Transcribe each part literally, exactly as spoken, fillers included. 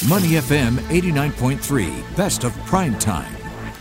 Money F M eighty-nine point three, best of prime time.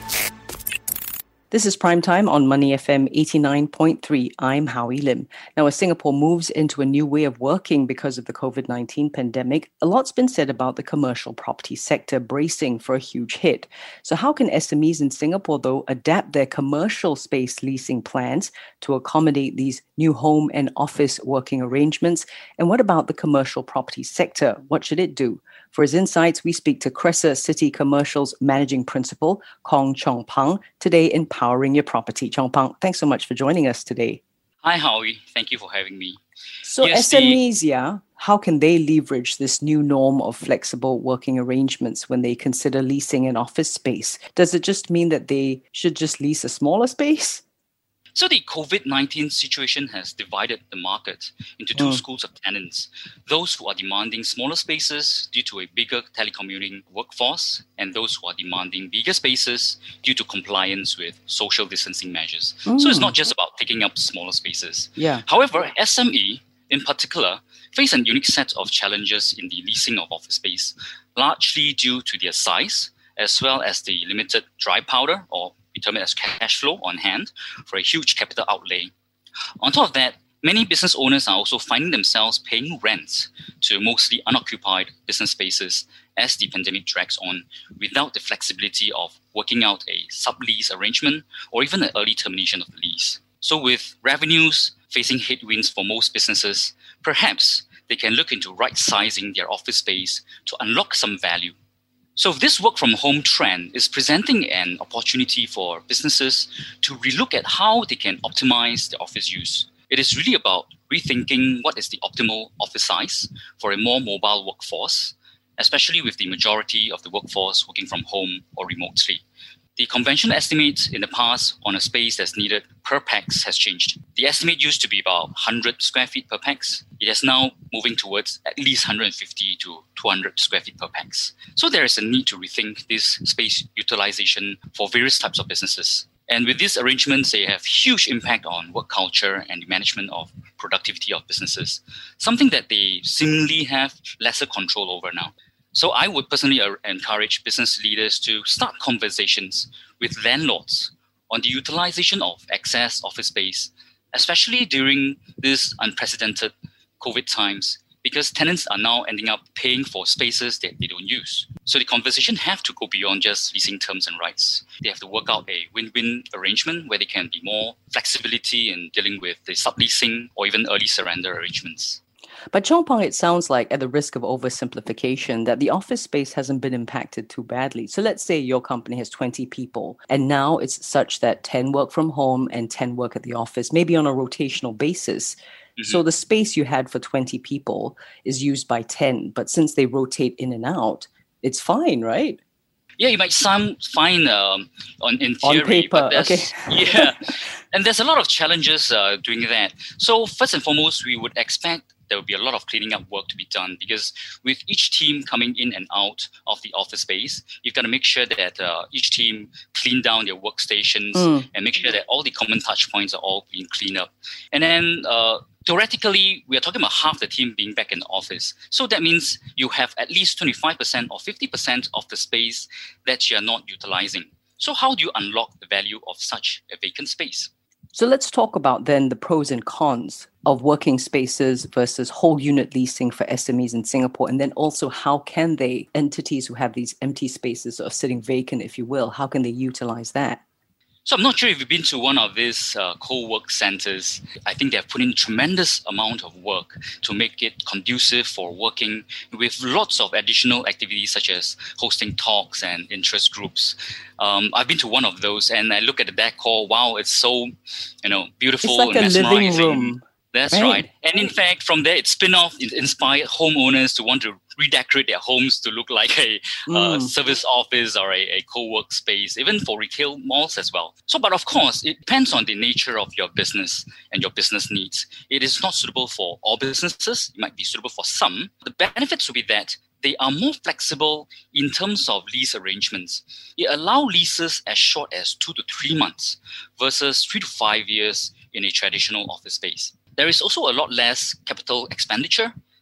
This is Prime Time on Money F M eighty-nine point three. I'm Howie Lim. Now, as Singapore moves into a new way of working because of the COVID nineteen pandemic, a lot's been said about the commercial property sector bracing for a huge hit. So how can S M Es in Singapore, though, adapt their commercial space leasing plans to accommodate these new home and office working arrangements? And what about the commercial property sector? What should it do? For his insights, we speak to Cressa City Commercial's Managing Principal, Kong Chong Pang, today in Powering Your Property. Chong Pang, thanks so much for joining us today. Hi, Howie. Thank you for having me. So yes, S M Es, the... yeah, how can they leverage this new norm of flexible working arrangements when they consider leasing an office space? Does it just mean that they should just lease a smaller space? So the COVID nineteen situation has divided the market into two mm. schools of tenants. Those who are demanding smaller spaces due to a bigger telecommuting workforce, and those who are demanding bigger spaces due to compliance with social distancing measures. Mm. So it's not just about taking up smaller spaces. Yeah. However, S M E in particular face a unique set of challenges in the leasing of office space, largely due to their size, as well as the limited dry powder, or we term it as cash flow on hand, for a huge capital outlay. On top of that, many business owners are also finding themselves paying rents to mostly unoccupied business spaces as the pandemic drags on, without the flexibility of working out a sublease arrangement or even an early termination of the lease. So with revenues facing headwinds for most businesses, perhaps they can look into right-sizing their office space to unlock some value. So this work from home trend is presenting an opportunity for businesses to relook at how they can optimize their office use. It is really about rethinking what is the optimal office size for a more mobile workforce, especially with the majority of the workforce working from home or remotely. The conventional estimate in the past on a space that's needed per pax has changed. The estimate used to be about one hundred square feet per pax. It is now moving towards at least one hundred fifty to two hundred square feet per pax. So there is a need to rethink this space utilization for various types of businesses. And with these arrangements, they have huge impact on work culture and the management of productivity of businesses, something that they seemingly have lesser control over now. So I would personally encourage business leaders to start conversations with landlords on the utilization of excess office space, especially during this unprecedented COVID times, because tenants are now ending up paying for spaces that they don't use. So the conversation have to go beyond just leasing terms and rights. They have to work out a win-win arrangement where there can be more flexibility in dealing with the subleasing or even early surrender arrangements. But Chong Pang, it sounds like, at the risk of oversimplification, that the office space hasn't been impacted too badly. So let's say your company has twenty people, and now it's such that ten work from home and ten work at the office, maybe on a rotational basis. Mm-hmm. So the space you had for twenty people is used by ten, but since they rotate in and out, it's fine, right? Yeah, you might sound fine um, on in theory, on paper, but there's, okay. yeah, and there's a lot of challenges uh, doing that. So first and foremost, we would expect there will be a lot of cleaning up work to be done, because with each team coming in and out of the office space, you've got to make sure that uh, each team clean down their workstations mm. and make sure that all the common touch points are all being cleaned up. And then uh, theoretically, we are talking about half the team being back in the office. So that means you have at least twenty-five percent or fifty percent of the space that you are not utilizing. So how do you unlock the value of such a vacant space? So let's talk about then the pros and cons of working spaces versus whole unit leasing for S M Es in Singapore. And then also, how can they, entities who have these empty spaces or sitting vacant, if you will, how can they utilize that? So I'm not sure if you've been to one of these uh, co-work centers. I think they've put in tremendous amount of work to make it conducive for working, with lots of additional activities such as hosting talks and interest groups. Um, I've been to one of those and I look at the decor. Wow, it's so, you know, beautiful. It's like and a mesmerizing. living room. That's right. right. And in fact, from there, it spin off, it inspired homeowners to want to redecorate their homes to look like a mm. uh, service office or a, a co-work space, even for retail malls as well. So, but of course, it depends on the nature of your business and your business needs. It is not suitable for all businesses. It might be suitable for some. The benefits would be that they are more flexible in terms of lease arrangements. It allows leases as short as two to three months versus three to five years in a traditional office space. There is also a lot less capital expenditure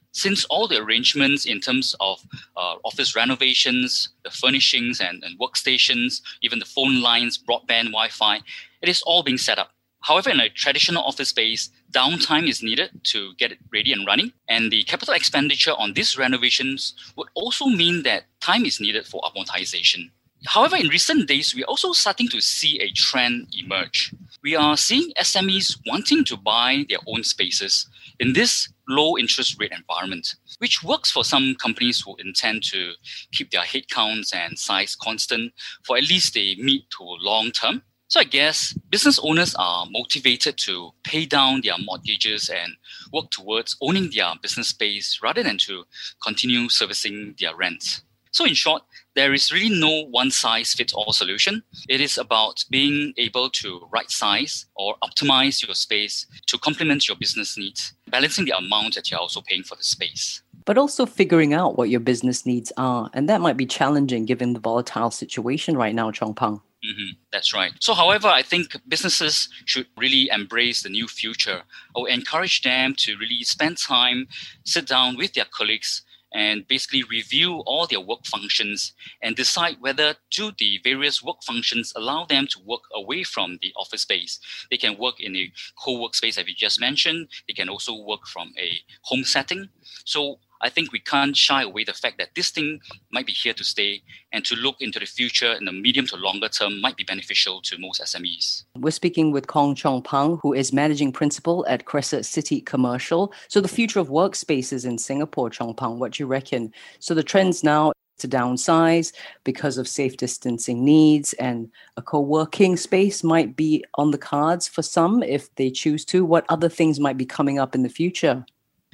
since all the arrangements in terms of uh, office renovations, the furnishings and, and workstations, even the phone lines, broadband, Wi-Fi, it is all being set up. However, in a traditional office space, downtime is needed to get it ready and running. And the capital expenditure on these renovations would also mean that time is needed for amortization. However, in recent days, we're also starting to see a trend emerge. We are seeing S M Es wanting to buy their own spaces in this low interest rate environment, which works for some companies who intend to keep their headcounts and size constant for at least a mid to long term. So I guess business owners are motivated to pay down their mortgages and work towards owning their business space rather than to continue servicing their rent. So in short, there is really no one-size-fits-all solution. It is about being able to right-size or optimize your space to complement your business needs, balancing the amount that you're also paying for the space. But also figuring out what your business needs are. And that might be challenging given the volatile situation right now, Chong Pang. Mm-hmm. That's right. So, however, I think businesses should really embrace the new future. I would encourage them to really spend time, sit down with their colleagues, and basically review all their work functions and decide whether do the various work functions allow them to work away from the office space. They can work in a co-work space, as we just mentioned. They can also work from a home setting. So I think we can't shy away the fact that this thing might be here to stay, and to look into the future in the medium to longer term might be beneficial to most S M Es. We're speaking with Kong Chong Pang, who is Managing Principal at Cressida City Commercial. So the future of workspaces in Singapore, Chong Pang, what do you reckon? So the trends now to downsize because of safe distancing needs, and a co-working space might be on the cards for some if they choose to. What other things might be coming up in the future?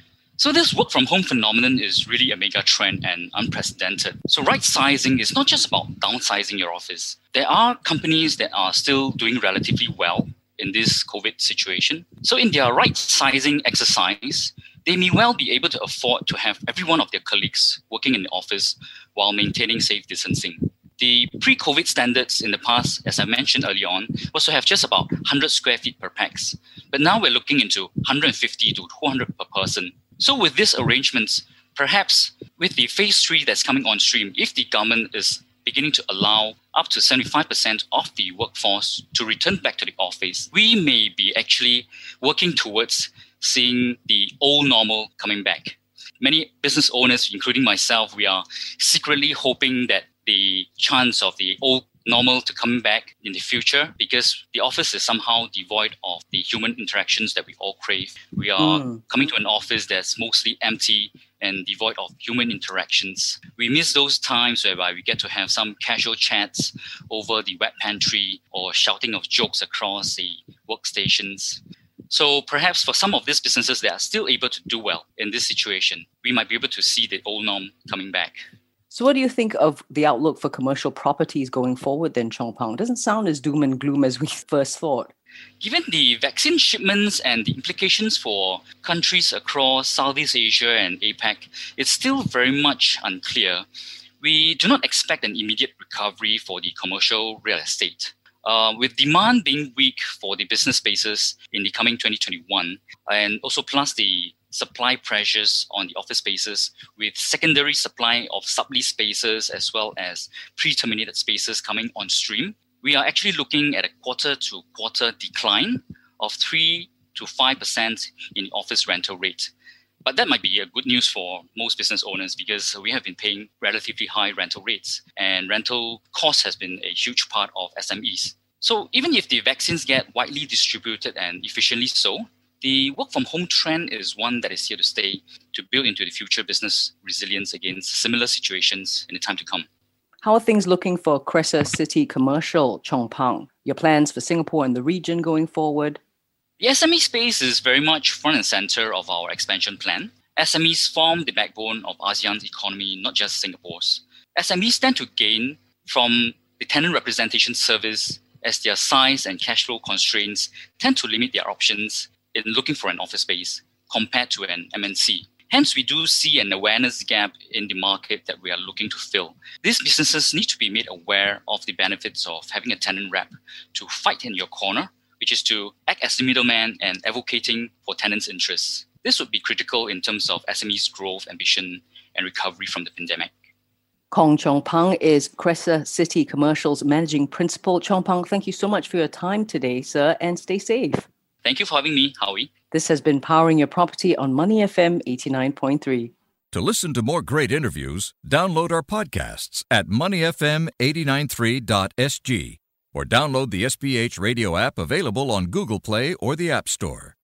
So this work from home phenomenon is really a mega trend and unprecedented. So right sizing is not just about downsizing your office. There are companies that are still doing relatively well in this COVID situation. So in their right sizing exercise, they may well be able to afford to have every one of their colleagues working in the office while maintaining safe distancing. The pre-COVID standards in the past, as I mentioned earlier on, was to have just about one hundred square feet per pax. But now we're looking into one hundred fifty to two hundred per person. So with these arrangements, perhaps with the phase three that's coming on stream, if the government is beginning to allow up to seventy-five percent of the workforce to return back to the office, we may be actually working towards seeing the old normal coming back. Many business owners, including myself, we are secretly hoping that the chance of the old normal to come back in the future, because the office is somehow devoid of the human interactions that we all crave. We are mm. coming to an office that's mostly empty and devoid of human interactions. We miss those times whereby we get to have some casual chats over the wet pantry or shouting of jokes across the workstations. So perhaps for some of these businesses that are still able to do well in this situation, we might be able to see the old norm coming back. So what do you think of the outlook for commercial properties going forward then, Chong Pang? It doesn't sound as doom and gloom as we first thought. Given the vaccine shipments and the implications for countries across Southeast Asia and APAC, it's still very much unclear. We do not expect an immediate recovery for the commercial real estate. Uh, with demand being weak for the business spaces in the coming twenty twenty-one, and also plus the supply pressures on the office spaces with secondary supply of sublease spaces as well as pre-terminated spaces coming on stream, we are actually looking at a quarter-to-quarter decline of three to five percent in the office rental rate. But that might be a good news for most business owners because we have been paying relatively high rental rates, and rental cost has been a huge part of S M Es. So even if the vaccines get widely distributed and efficiently so, the work from home trend is one that is here to stay to build into the future business resilience against similar situations in the time to come. How are things looking for Cressida City Commercial, Chong Pang? Your plans for Singapore and the region going forward? The S M E space is very much front and center of our expansion plan. S M Es form the backbone of ASEAN's economy, not just Singapore's. S M Es tend to gain from the tenant representation service as their size and cash flow constraints tend to limit their options in looking for an office space compared to an M N C. Hence, we do see an awareness gap in the market that we are looking to fill. These businesses need to be made aware of the benefits of having a tenant rep to fight in your corner, which is to act as the middleman and advocating for tenants' interests. This would be critical in terms of S M Es' growth, ambition, and recovery from the pandemic. Kong Chong Pang is Cressa City Commercial's Managing Principal. Chong Pang, thank you so much for your time today, sir, and stay safe. Thank you for having me, Howie. This has been Powering Your Property on Money F M eighty-nine point three. To listen to more great interviews, download our podcasts at money f m eight nine three dot s g or download the S B H radio app available on Google Play or the App Store.